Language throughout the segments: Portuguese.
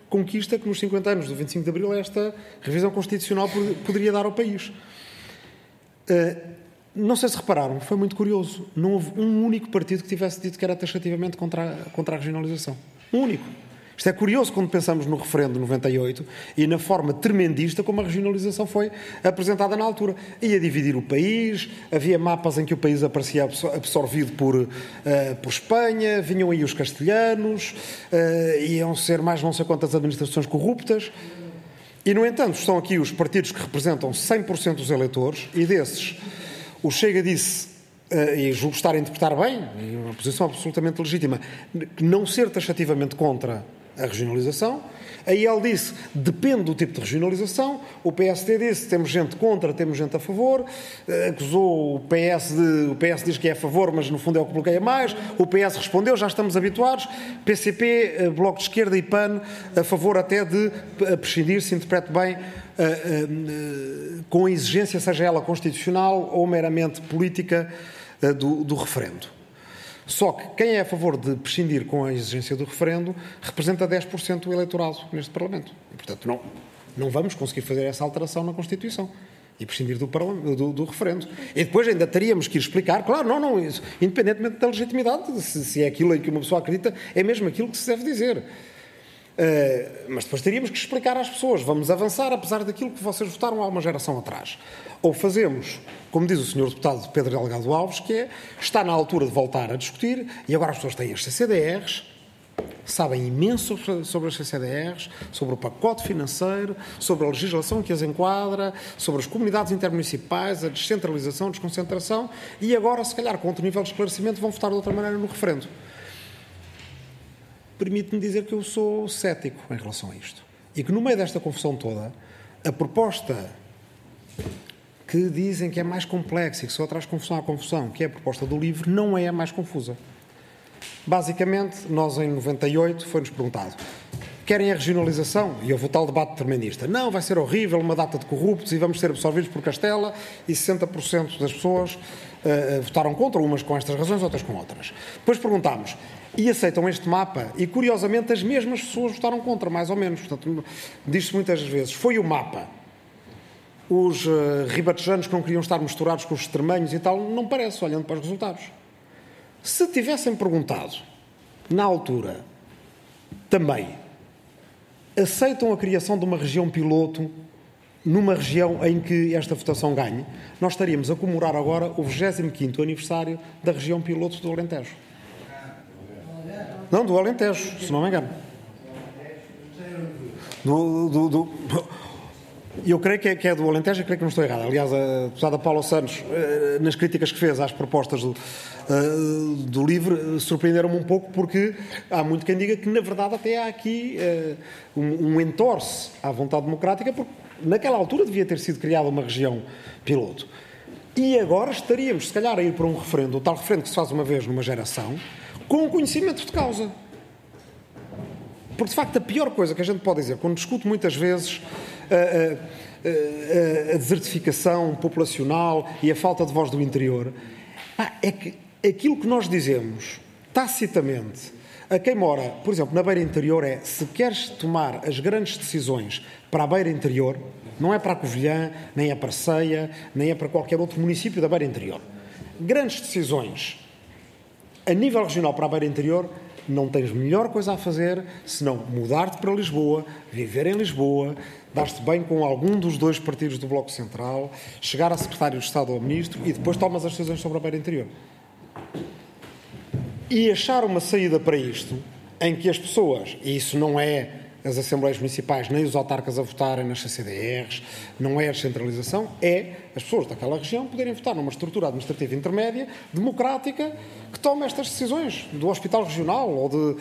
conquista que nos 50 anos do 25 de Abril esta revisão constitucional poderia dar ao país. Não sei se repararam, foi muito curioso. Não houve um único partido que tivesse dito que era taxativamente contra a regionalização. Um único. Isto é curioso quando pensamos no referendo de 98 e na forma tremendista como a regionalização foi apresentada na altura. Ia dividir o país, havia mapas em que o país aparecia absorvido por Espanha, vinham aí os castelhanos, iam ser mais não sei quantas administrações corruptas. E, no entanto, estão aqui os partidos que representam 100% dos eleitores e desses o Chega disse, e julgo estar a interpretar bem, e uma posição absolutamente legítima, que não ser taxativamente contra a regionalização. Aí ele disse, depende do tipo de regionalização. O PSD disse, temos gente contra, temos gente a favor. Acusou o PS diz que é a favor, mas no fundo é o que bloqueia mais. O PS respondeu, já estamos habituados. PCP, Bloco de Esquerda e PAN a favor até de prescindir, se interprete bem, com a exigência, seja ela constitucional ou meramente política, do referendo. Só que quem é a favor de prescindir com a exigência do referendo representa 10% do eleitorado neste Parlamento. E, portanto, não vamos conseguir fazer essa alteração na Constituição e prescindir do referendo. E depois ainda teríamos que ir explicar, claro, isso, independentemente da legitimidade, se é aquilo em que uma pessoa acredita, é mesmo aquilo que se deve dizer. Mas depois teríamos que explicar às pessoas, vamos avançar apesar daquilo que vocês votaram há uma geração atrás. Ou fazemos, como diz o Sr. Deputado Pedro Delgado Alves, que está na altura de voltar a discutir, e agora as pessoas têm as CCDRs, sabem imenso sobre as CCDRs, sobre o pacote financeiro, sobre a legislação que as enquadra, sobre as comunidades intermunicipais, a descentralização, a desconcentração, e agora, se calhar, com outro nível de esclarecimento, vão votar de outra maneira no referendo. Permite-me dizer que eu sou cético em relação a isto. E que no meio desta confusão toda, a proposta que dizem que é mais complexa e que só traz confusão à confusão, que é a proposta do LIVRE, não é a mais confusa. Basicamente, nós em 98 foi-nos perguntado, querem a regionalização? E houve o tal debate tremendista. Não, vai ser horrível, uma data de corruptos e vamos ser absorvidos por Castela, e 60% das pessoas votaram contra, umas com estas razões, outras com outras. Depois perguntámos, e aceitam este mapa? E, curiosamente, as mesmas pessoas votaram contra, mais ou menos. Portanto, diz-se muitas vezes, foi o mapa. Os ribatejanos que não queriam estar misturados com os extremanhos e tal, não parece, olhando para os resultados. Se tivessem perguntado, na altura, também, aceitam a criação de uma região piloto numa região em que esta votação ganhe, nós estaríamos a comemorar agora o 25º aniversário da região piloto do Alentejo. Não, do Alentejo, se não me engano. Eu creio que é do Alentejo, creio que não estou errado. Aliás, a deputada Paula Santos, nas críticas que fez às propostas do LIVRE, surpreenderam-me um pouco, porque há muito quem diga que, na verdade, até há aqui um entorce à vontade democrática, porque naquela altura devia ter sido criada uma região piloto. E agora estaríamos, se calhar, a ir para um referendo, o tal referendo que se faz uma vez numa geração, com conhecimento de causa. Porque, de facto, a pior coisa que a gente pode dizer, quando discute muitas vezes a desertificação populacional e a falta de voz do interior, é que aquilo que nós dizemos, tacitamente, a quem mora, por exemplo, na beira interior, é, se queres tomar as grandes decisões para a beira interior, não é para a Covilhã, nem é para Ceia, nem é para qualquer outro município da beira interior. Grandes decisões a nível regional para a beira interior, não tens melhor coisa a fazer senão mudar-te para Lisboa, viver em Lisboa, dar-te bem com algum dos dois partidos do Bloco Central, chegar a secretário de Estado ou ministro e depois tomas as decisões sobre a beira interior. E achar uma saída para isto, em que as pessoas, e isso não é as Assembleias Municipais nem os autarcas a votarem nas CCDRs, não é a descentralização, é as pessoas daquela região poderem votar numa estrutura administrativa intermédia, democrática, que tome estas decisões do Hospital Regional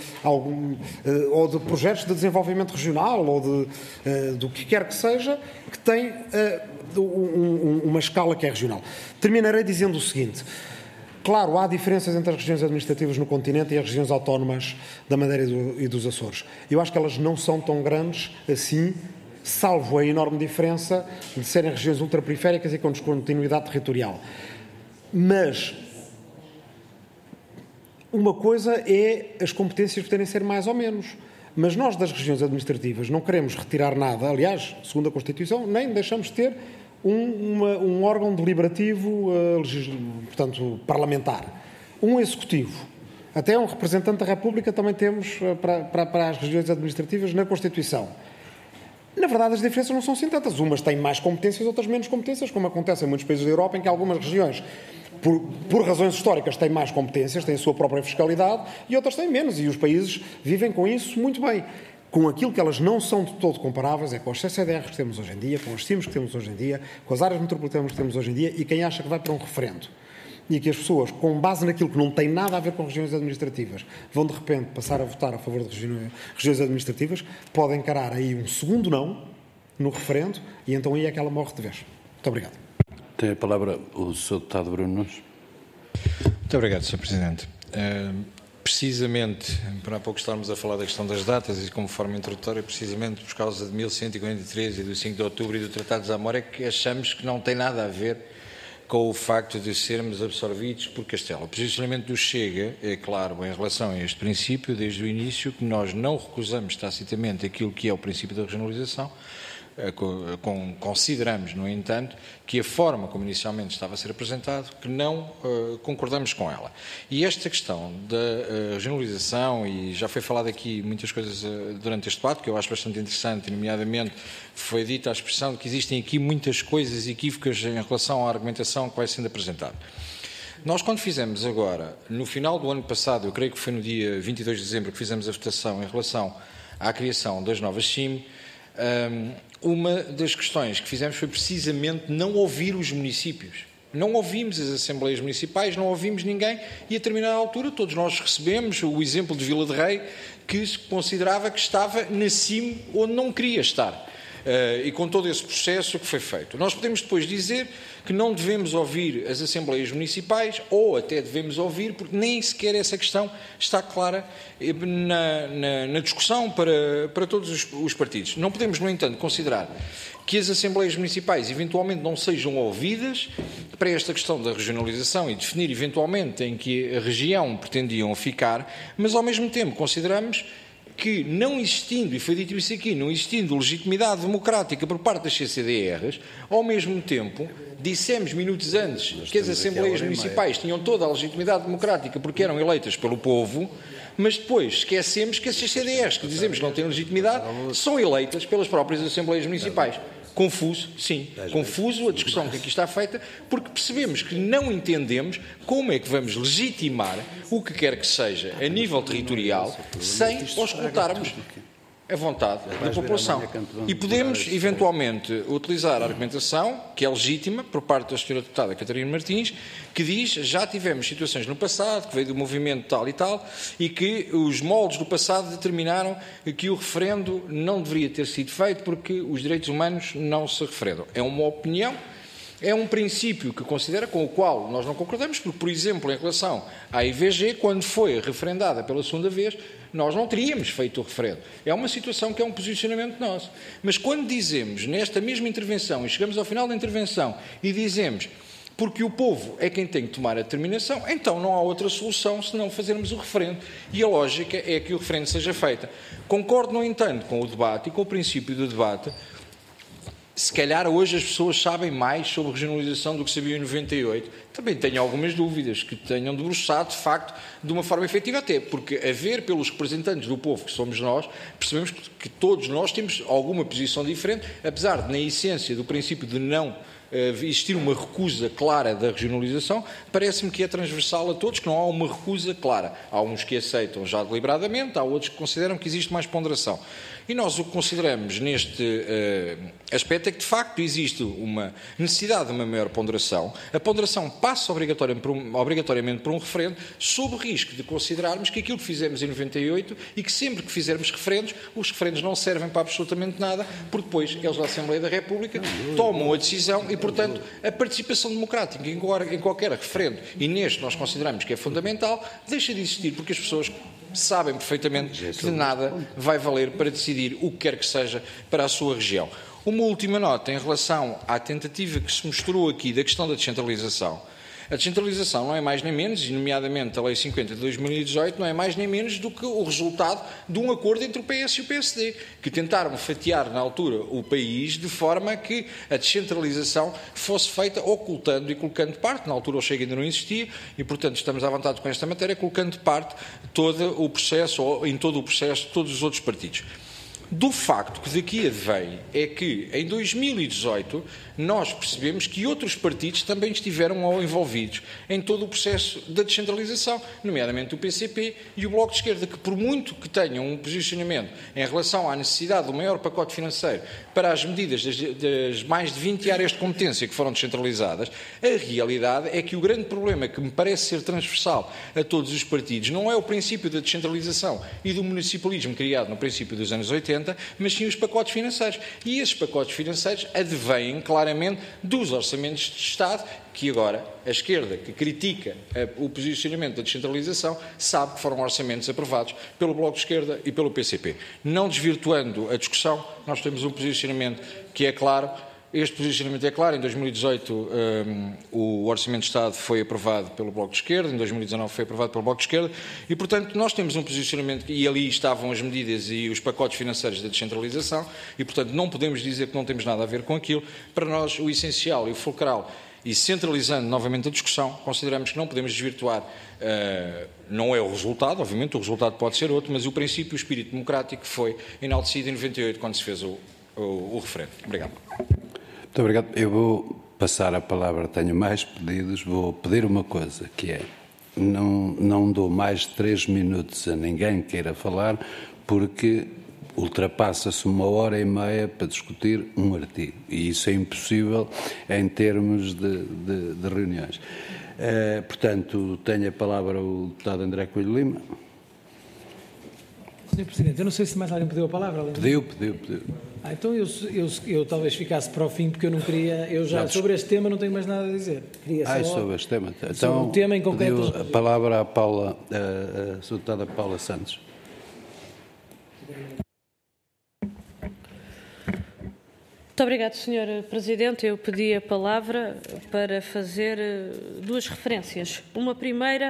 ou de projetos de desenvolvimento regional ou do que quer que seja, que tem uma escala que é regional. Terminarei dizendo o seguinte. Claro, há diferenças entre as regiões administrativas no continente e as regiões autónomas da Madeira e dos Açores. Eu acho que elas não são tão grandes assim, salvo a enorme diferença de serem regiões ultraperiféricas e com descontinuidade territorial. Mas uma coisa é as competências poderem ser mais ou menos. Mas nós, das regiões administrativas, não queremos retirar nada, aliás, segundo a Constituição, nem deixamos de ter um órgão deliberativo, portanto, parlamentar. Um executivo. Até um representante da República também temos para as regiões administrativas na Constituição. Na verdade, as diferenças não são assim tantas. Umas têm mais competências, outras menos competências, como acontece em muitos países da Europa, em que algumas regiões, por razões históricas, têm mais competências, têm a sua própria fiscalidade, e outras têm menos. E os países vivem com isso muito bem. Com aquilo que elas não são de todo comparáveis é com os CCDRs que temos hoje em dia, com os CIMs que temos hoje em dia, com as áreas metropolitanas que temos hoje em dia, e quem acha que vai para um referendo. E que as pessoas, com base naquilo que não tem nada a ver com regiões administrativas, vão de repente passar a votar a favor de regiões administrativas, podem encarar aí um segundo não no referendo e então aí é que ela morre de vez. Muito obrigado. Tem a palavra o Sr. Deputado Bruno Nunes. Muito obrigado, Sr. Presidente. Precisamente, para há pouco estarmos a falar da questão das datas e como forma introdutória, precisamente por causa de 1143 e do 5 de outubro e do Tratado de Zamora, é que achamos que não tem nada a ver com o facto de sermos absorvidos por Castelo. O posicionamento do Chega é claro em relação a este princípio, desde o início, que nós não recusamos tacitamente aquilo que é o princípio da regionalização. Consideramos, no entanto, que a forma como inicialmente estava a ser apresentado, que não concordamos com ela. E esta questão da regionalização, e já foi falado aqui muitas coisas durante este debate, que eu acho bastante interessante, nomeadamente foi dita a expressão de que existem aqui muitas coisas equívocas em relação à argumentação que vai sendo apresentada. Nós, quando fizemos agora, no final do ano passado, eu creio que foi no dia 22 de dezembro que fizemos a votação em relação à criação das novas CIM, uma das questões que fizemos foi precisamente não ouvir os municípios. Não ouvimos as Assembleias Municipais, não ouvimos ninguém e a determinada altura todos nós recebemos o exemplo de Vila de Rei, que se considerava que estava na CIM onde não queria estar. E com todo esse processo que foi feito. Nós podemos depois dizer que não devemos ouvir as Assembleias Municipais, ou até devemos ouvir, porque nem sequer essa questão está clara na discussão para todos os partidos. Não podemos, no entanto, considerar que as Assembleias Municipais eventualmente não sejam ouvidas para esta questão da regionalização e definir eventualmente em que a região pretendiam ficar, mas ao mesmo tempo consideramos que não existindo, e foi dito isso aqui, não existindo legitimidade democrática por parte das CCDRs, ao mesmo tempo dissemos minutos antes que as Assembleias Municipais tinham toda a legitimidade democrática porque eram eleitas pelo povo, mas depois esquecemos que as CCDRs, que dizemos que não têm legitimidade, são eleitas pelas próprias Assembleias Municipais. Confuso, sim, confuso a discussão que aqui está feita, porque percebemos que não entendemos como é que vamos legitimar o que quer que seja a nível territorial sem auscultarmos a vontade da população. E podemos, eventualmente, utilizar a argumentação, que é legítima, por parte da Sra. Deputada Catarina Martins, que diz já tivemos situações no passado, que veio do movimento tal e tal, e que os moldes do passado determinaram que o referendo não deveria ter sido feito porque os direitos humanos não se referendam. É uma opinião. É um princípio que considera, com o qual nós não concordamos, porque, por exemplo, em relação à IVG, quando foi referendada pela segunda vez, nós não teríamos feito o referendo. É uma situação que é um posicionamento nosso. Mas quando dizemos, nesta mesma intervenção, e chegamos ao final da intervenção, e dizemos porque o povo é quem tem que tomar a determinação, então não há outra solução senão fazermos o referendo. E a lógica é que o referendo seja feito. Concordo, no entanto, com o debate e com o princípio do debate. Se calhar hoje as pessoas sabem mais sobre regionalização do que sabiam em 98. Também tenho algumas dúvidas que tenham debruçado, de facto, de uma forma efetiva até, porque a ver pelos representantes do povo que somos nós, percebemos que todos nós temos alguma posição diferente, apesar de, na essência do princípio de não existir uma recusa clara da regionalização, parece-me que é transversal a todos, que não há uma recusa clara. Há uns que aceitam já deliberadamente, há outros que consideram que existe mais ponderação. E nós o que consideramos neste aspecto é que, de facto, existe uma necessidade de uma maior ponderação. A ponderação passa obrigatoriamente por um referendo, sob o risco de considerarmos que aquilo que fizemos em 98 e que sempre que fizermos referendos, os referendos não servem para absolutamente nada, porque depois eles da Assembleia da República tomam a decisão e, portanto, a participação democrática em qualquer referendo, e neste nós consideramos que é fundamental, deixa de existir, porque as pessoas sabem perfeitamente que de nada vai valer para decidir o que quer que seja para a sua região. Uma última nota em relação à tentativa que se mostrou aqui da questão da descentralização. A descentralização não é mais nem menos, e nomeadamente a Lei 50 de 2018, não é mais nem menos do que o resultado de um acordo entre o PS e o PSD, que tentaram fatiar na altura o país de forma que a descentralização fosse feita ocultando e colocando de parte. Na altura o Chega ainda não existia e, portanto, estamos à vontade com esta matéria, colocando de parte todo o processo, ou em todo o processo, todos os outros partidos. Do facto que daqui advém é que, em 2018, nós percebemos que outros partidos também estiveram envolvidos em todo o processo da descentralização, nomeadamente o PCP e o Bloco de Esquerda, que por muito que tenham um posicionamento em relação à necessidade do maior pacote financeiro para as medidas das mais de 20 áreas de competência que foram descentralizadas, a realidade é que o grande problema que me parece ser transversal a todos os partidos não é o princípio da descentralização e do municipalismo criado no princípio dos anos 80, mas sim os pacotes financeiros. E esses pacotes financeiros advêm claramente dos orçamentos de Estado, que agora a esquerda, que critica o posicionamento da descentralização, sabe que foram orçamentos aprovados pelo Bloco de Esquerda e pelo PCP. Não desvirtuando a discussão, nós temos um posicionamento que é claro. Este posicionamento é claro. Em 2018 o Orçamento de Estado foi aprovado pelo Bloco de Esquerda, em 2019 foi aprovado pelo Bloco de Esquerda e, portanto, nós temos um posicionamento e ali estavam as medidas e os pacotes financeiros da descentralização e, portanto, não podemos dizer que não temos nada a ver com aquilo. Para nós, o essencial e o fulcral, e centralizando novamente a discussão, consideramos que não podemos desvirtuar, não é o resultado, obviamente, o resultado pode ser outro, mas o princípio, o espírito democrático que foi enaltecido em 98 quando se fez o referendo. Obrigado. Muito obrigado. Eu vou passar a palavra, tenho mais pedidos, vou pedir uma coisa, que é, não dou mais de 3 minutos a ninguém que queira falar, porque ultrapassa-se 1h30 para discutir um artigo, e isso é impossível em termos de reuniões. Portanto, tenho a palavra o deputado André Coelho Lima. Sr. Presidente, eu não sei se mais alguém pediu a palavra. Pediu. Então eu talvez ficasse para o fim, porque eu não queria, sobre este tema não tenho mais nada a dizer. Queria só sobre este tema. Então, sobre o tema em concreto. Pediu a palavra à Paula, a Sra. Deputada Paula Santos. Muito obrigado, Sr. Presidente. Eu pedi a palavra para fazer 2 referências. Uma primeira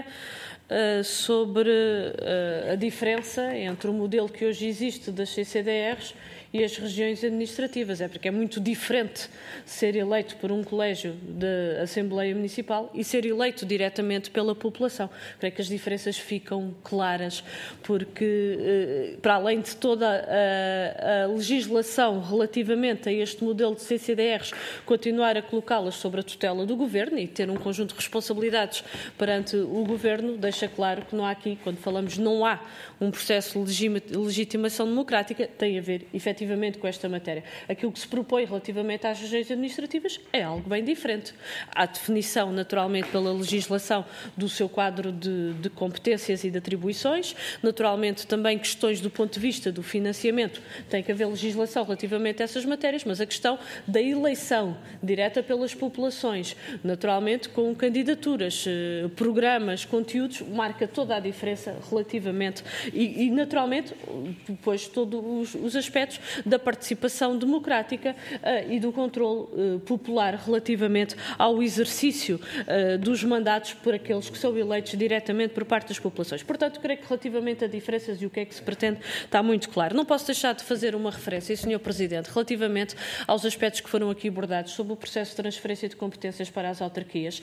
sobre a diferença entre o modelo que hoje existe das CCDRs e as regiões administrativas. É porque é muito diferente ser eleito por um colégio de Assembleia Municipal e ser eleito diretamente pela população. Creio que as diferenças ficam claras, porque, para além de toda a legislação relativamente a este modelo de CCDRs, continuar a colocá-las sobre a tutela do Governo e ter um conjunto de responsabilidades perante o Governo, deixa claro que não há aqui, quando falamos não há um processo de legitimação democrática, tem a ver, efetivamente, com esta matéria. Aquilo que se propõe relativamente às regiões administrativas é algo bem diferente. Há definição, naturalmente, pela legislação do seu quadro de competências e de atribuições, naturalmente também questões do ponto de vista do financiamento, tem que haver legislação relativamente a essas matérias, mas a questão da eleição direta pelas populações, naturalmente com candidaturas, programas, conteúdos, marca toda a diferença relativamente e naturalmente, depois todos os aspectos da participação democrática e do controle popular relativamente ao exercício dos mandatos por aqueles que são eleitos diretamente por parte das populações. Portanto, creio que relativamente a diferenças e o que é que se pretende está muito claro. Não posso deixar de fazer uma referência, Sr. Presidente, relativamente aos aspectos que foram aqui abordados sobre o processo de transferência de competências para as autarquias.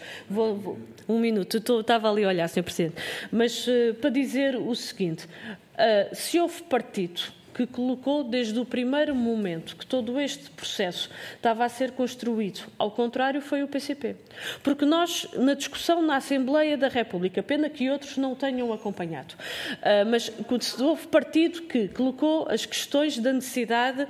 Um minuto, estava ali a olhar, Sr. Presidente, mas para dizer o seguinte, se houve partido que colocou desde o primeiro momento que todo este processo estava a ser construído, ao contrário, foi o PCP. Porque nós, na discussão na Assembleia da República, pena que outros não tenham acompanhado, mas houve partido que colocou as questões da necessidade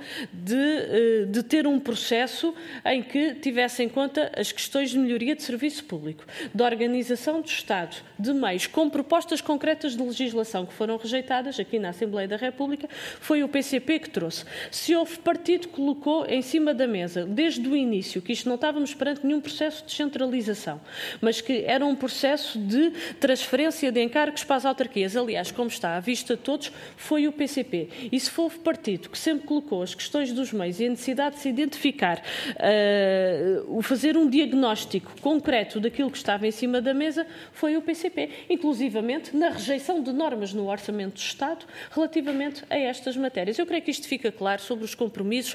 de ter um processo em que tivesse em conta as questões de melhoria de serviço público, de organização do Estado, de meios, com propostas concretas de legislação que foram rejeitadas aqui na Assembleia da República, foi foi o PCP que trouxe. Se houve partido que colocou em cima da mesa, desde o início, que isto não estávamos perante nenhum processo de descentralização, mas que era um processo de transferência de encargos para as autarquias. Aliás, como está à vista de todos, foi o PCP. E se houve partido que sempre colocou as questões dos meios e a necessidade de se identificar, fazer um diagnóstico concreto daquilo que estava em cima da mesa, foi o PCP, inclusivamente na rejeição de normas no Orçamento do Estado relativamente a estas matérias. Eu creio que isto fica claro sobre os compromissos